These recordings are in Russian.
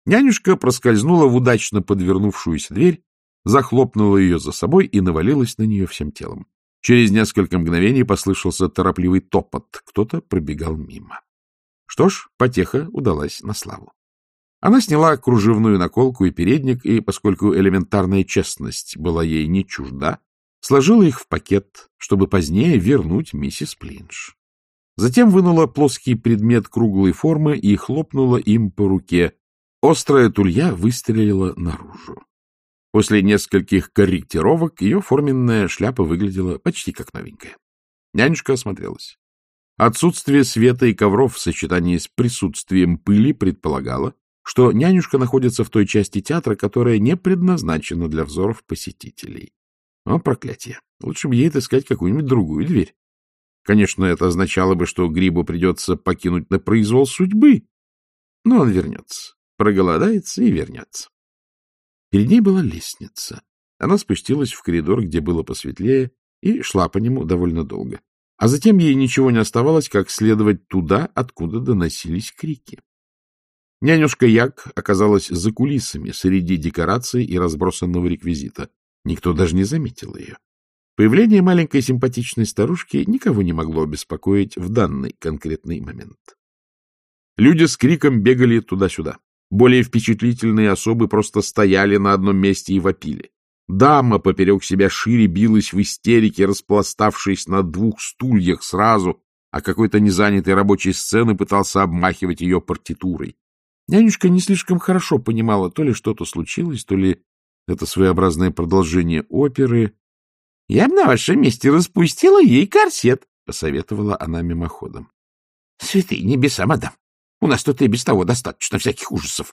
Нянюшка проскользнула в удачно подвернувшуюся дверь, захлопнула ее за собой и навалилась на нее всем телом. Через несколько мгновений послышался торопливый топот. Кто-то пробегал мимо. Что ж, потеха удалась на славу. Она сняла кружевную наколку и передник, и, поскольку элементарная честность была ей не чужда, сложила их в пакет, чтобы позднее вернуть миссис Плинш. Затем вынула плоский предмет круглой формы и хлопнула им по руке. Острая тулья выстрелила наружу. После нескольких корректировок ее форменная шляпа выглядела почти как новенькая. Нянюшка осмотрелась. Отсутствие света и ковров в сочетании с присутствием пыли предполагало, что нянюшка находится в той части театра, которая не предназначена для взоров посетителей. О, проклятие! Лучше бы ей отыскать какую-нибудь другую дверь. Конечно, это означало бы, что Грибу придется покинуть на произвол судьбы. Но он вернется, проголодается и вернется. Перед ней была лестница. Она спустилась в коридор, где было посветлее, и шла по нему довольно долго. А затем ей ничего не оставалось, как следовать туда, откуда доносились крики. Нянюшка Яг оказалась за кулисами среди декораций и разбросанного реквизита. Никто даже не заметил ее. Появление маленькой симпатичной старушки никого не могло обеспокоить в данный конкретный момент. Люди с криком бегали туда-сюда. Более впечатлительные особы просто стояли на одном месте и вопили. Дама поперек себя шире билась в истерике, распластавшись на 2 стульях сразу, а какой-то незанятый рабочей сцены пытался обмахивать ее партитурой. Нянюшка не слишком хорошо понимала, то ли что-то случилось, то ли это своеобразное продолжение оперы. — Я бы на вашем месте распустила ей корсет, — посоветовала она мимоходом. — Святые небеса, мадам! У нас тут и без того достаточно всяких ужасов.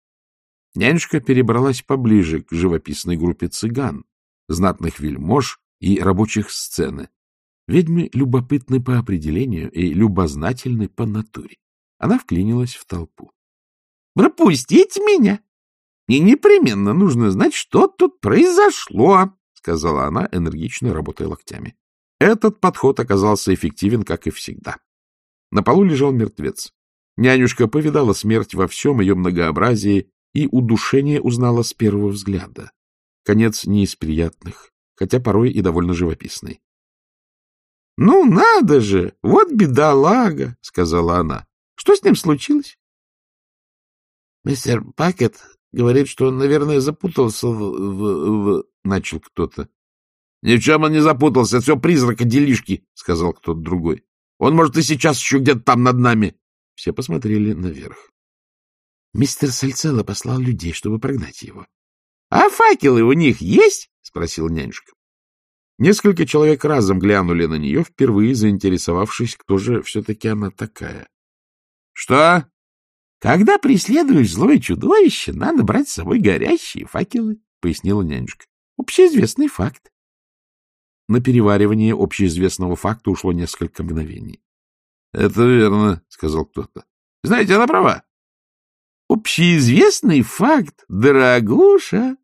Нянюшка перебралась поближе к живописной группе цыган, знатных вельмож и рабочих сцены. Ведьмы любопытны по определению и любознательны по натуре. Она вклинилась в толпу. — Пропустите меня! Мне непременно нужно знать, что тут произошло, — сказала она, энергично работая локтями. Этот подход оказался эффективен, как и всегда. На полу лежал мертвец. Нянюшка повидала смерть во всем ее многообразии и удушение узнала с первого взгляда. Конец не из приятных, хотя порой и довольно живописный. — Ну, надо же! Вот бедолага! — сказала она. — Что с ним случилось? — Мистер Пакет говорит, что он, наверное, запутался в... — начал кто-то. — Ни в чем он не запутался, это все призрака делишки, — сказал кто-то другой. — Он, может, и сейчас еще где-то там над нами. Все посмотрели наверх. Мистер Сальцелло послал людей, чтобы прогнать его. — А факелы у них есть? — спросил нянюшка. Несколько человек разом глянули на нее, впервые заинтересовавшись, кто же все-таки она такая. — Что? — Когда преследуешь злое чудовище, надо брать с собой горящие факелы, — пояснила нянюшка. — Общеизвестный факт. На переваривание общеизвестного факта ушло несколько мгновений. — Это верно, — сказал кто-то. — Знаете, она права. — Общеизвестный факт, дорогуша.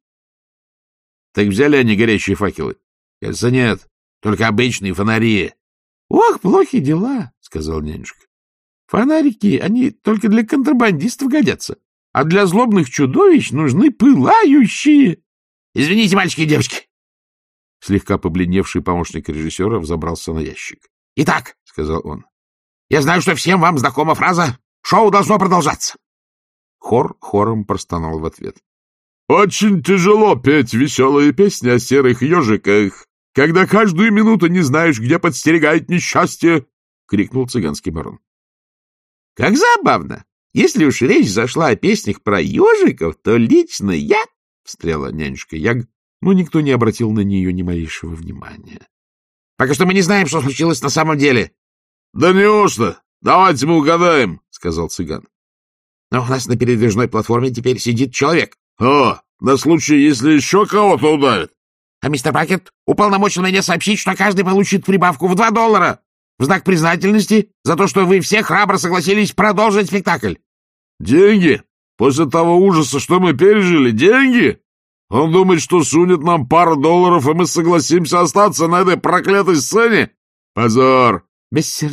— Так взяли они горящие факелы? — Кажется, нет, только обычные фонари. — Ох, плохи дела, — сказал нянюшка. — Фонарики, они только для контрабандистов годятся, а для злобных чудовищ нужны пылающие. — Извините, мальчики и девочки. Слегка побледневший помощник режиссера взобрался на ящик. — Итак, — сказал он, — я знаю, что всем вам знакома фраза «Шоу должно продолжаться». Хор хором простонал в ответ. — Очень тяжело петь веселые песни о серых ежиках, когда каждую минуту не знаешь, где подстерегает несчастье, — крикнул цыганский барон. — Как забавно! Если уж речь зашла о песнях про ежиков, то лично я... — встряла нянюшка Яг, но никто не обратил на нее ни малейшего внимания. — Пока что мы не знаем, что случилось на самом деле. — Да неужто? Давайте мы угадаем, — сказал цыган. — Но у нас на передвижной платформе теперь сидит человек. — О, на случай, если еще кого-то ударит. — А мистер Пакет уполномочил меня сообщить, что каждый получит прибавку в $2 в знак признательности за то, что вы все храбро согласились продолжить спектакль. — Деньги? После того ужаса, что мы пережили, деньги? Он думает, что сунет нам пару $, и мы согласимся остаться на этой проклятой сцене? Позор!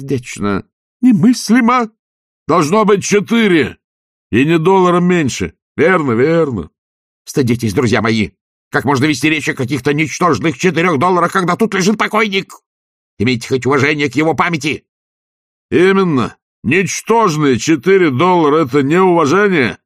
Бессердечно! Немыслимо! Должно быть 4, и не $1 меньше. Верно, верно. Стыдитесь, друзья мои! Как можно вести речь о каких-то ничтожных $4, когда тут лежит покойник? Имейте хоть уважение к его памяти! Именно. Ничтожные $4 — это не уважение.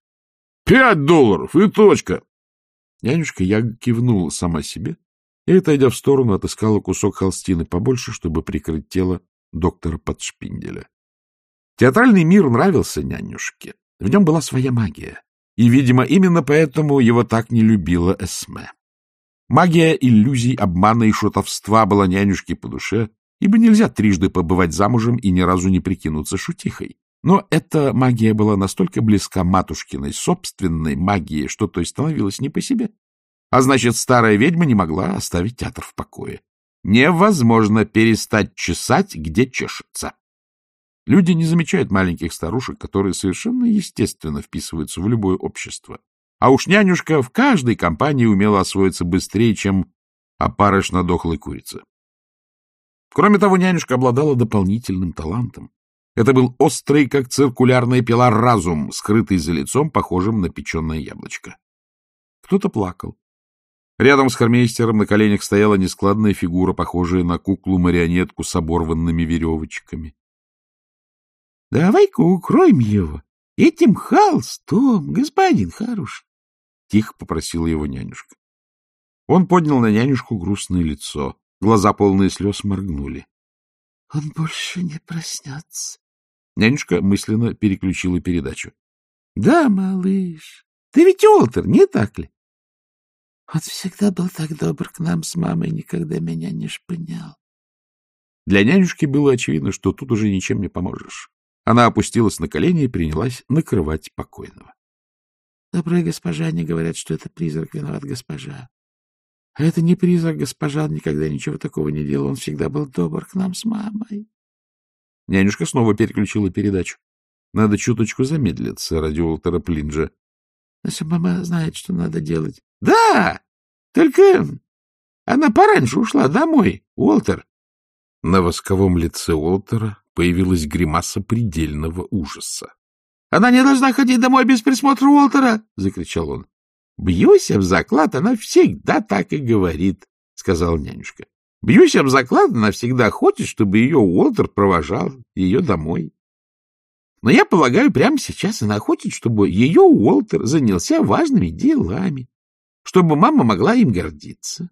$5 и точка. Нянюшка Ягга кивнула сама себе и, отойдя в сторону, отыскала кусок холстины побольше, чтобы прикрыть тело доктора Подшпинделя. Театральный мир нравился нянюшке. В нем была своя магия. И, видимо, именно поэтому его так не любила Эсме. Магия иллюзий, обмана и шутовства была нянюшке по душе, ибо нельзя трижды побывать замужем и ни разу не прикинуться шутихой. Но эта магия была настолько близка матушкиной собственной магии, что той становилось не по себе. А значит, старая ведьма не могла оставить театр в покое. Невозможно перестать чесать, где чешется. Люди не замечают маленьких старушек, которые совершенно естественно вписываются в любое общество. А уж нянюшка в каждой компании умела освоиться быстрее, чем опарыш на дохлой курице. Кроме того, нянюшка обладала дополнительным талантом. Это был острый, как циркулярная пила, разум, скрытый за лицом, похожим на печеное яблочко. Кто-то плакал. Рядом с хормейстером на коленях стояла нескладная фигура, похожая на куклу-марионетку с оборванными веревочками. — Давай-ка укроем его этим холстом, господин хороший, — тихо попросила его нянюшка. Он поднял на нянюшку грустное лицо. Глаза, полные слез, моргнули. — Он больше не проснется. Нянюшка мысленно переключила передачу. — Да, малыш, ты ведь Уолтер, не так ли? Он всегда был так добр к нам с мамой, никогда меня не шпынял. Для нянюшки было очевидно, что тут уже ничем не поможешь. Она опустилась на колени и принялась накрывать покойного. — Добрые госпожа, они говорят, что это призрак виноват госпожа. А это не призрак госпожа, он никогда ничего такого не делал, он всегда был добр к нам с мамой. Нянюшка снова переключила передачу. Надо чуточку замедлиться ради Уолтера Плинджа. — Наша мама знает, что надо делать. — Да, только она пораньше ушла домой, Уолтер. На восковом лице Уолтера появилась гримаса предельного ужаса. — Она не должна ходить домой без присмотра Уолтера! — закричал он. — Бьюсь об заклад, она всегда так и говорит, — сказала нянюшка. — Бьюсь об заклад, она всегда хочет, чтобы ее Уолтер провожал ее домой. Но я полагаю, прямо сейчас она хочет, чтобы ее Уолтер занялся важными делами, чтобы мама могла им гордиться.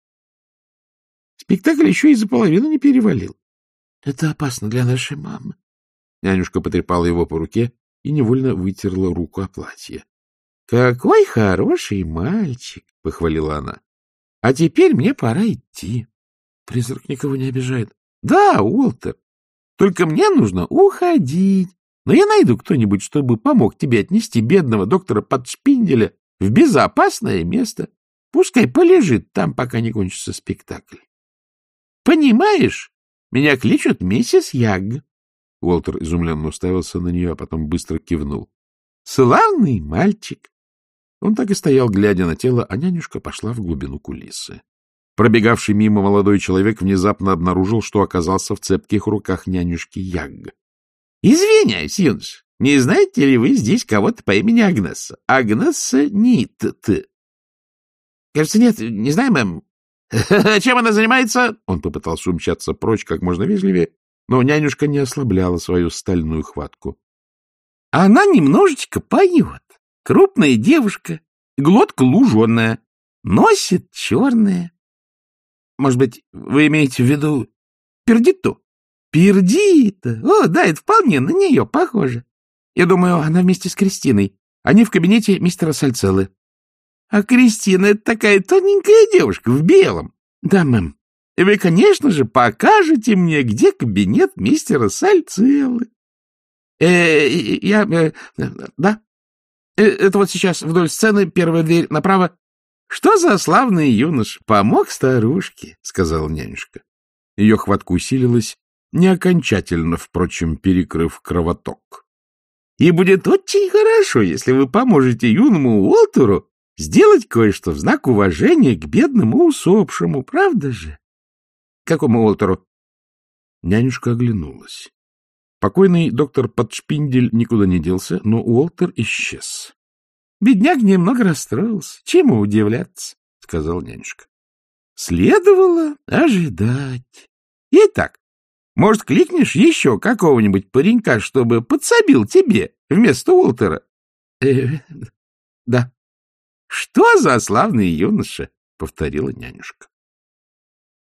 Спектакль еще и за половину не перевалил. — Это опасно для нашей мамы. Нянюшка потрепала его по руке и невольно вытерла руку о платье. — Какой хороший мальчик! — похвалила она. — А теперь мне пора идти. Призрак никого не обижает. — Да, Уолтер, только мне нужно уходить. Но я найду кто-нибудь, чтобы помог тебе отнести бедного доктора Подшпинделя в безопасное место. Пускай полежит там, пока не кончится спектакль. Понимаешь, меня кличут миссис Ягг. Уолтер изумленно уставился на нее, а потом быстро кивнул. Славный мальчик. Он так и стоял, глядя на тело, а нянюшка пошла в глубину кулисы. Пробегавший мимо молодой человек внезапно обнаружил, что оказался в цепких руках нянюшки Ягг. — Извиняюсь, юнош, не знаете ли вы здесь кого-то по имени Агнесса? Агнесса Нитт. — Кажется, нет, не знаю, мэм. — Чем она занимается? Он попытался умчаться прочь как можно вежливее, но нянюшка не ослабляла свою стальную хватку. — Она немножечко поет. Крупная девушка, глотка луженая, носит черное. Может быть, вы имеете в виду Пердиту? Пердита! О, да, это вполне на нее похоже. Я думаю, она вместе с Кристиной. Они в кабинете мистера Сальцеллы. А Кристина — это такая тоненькая девушка в белом. Да, мэм. И вы, конечно же, покажете мне, где кабинет мистера Сальцеллы. Да. Это вот сейчас вдоль сцены, первая дверь направо. Что за славный юнош? Помог старушке, — сказала нянюшка. Ее хватка усилилась, не окончательно, впрочем, перекрыв кровоток. И будет очень хорошо, если вы поможете юному Уолтеру сделать кое-что в знак уважения к бедному усопшему, правда же? — Какому Уолтеру? Нянюшка оглянулась. Покойный доктор Подшпиндель никуда не делся, но Уолтер исчез. Бедняк немного расстроился. Чему удивляться, — сказал нянюшка. Следовало ожидать. Итак, может, кликнешь еще какого-нибудь паренька, чтобы подсобил тебе вместо Уолтера? Да. — Что за славный юноша? — повторила нянюшка.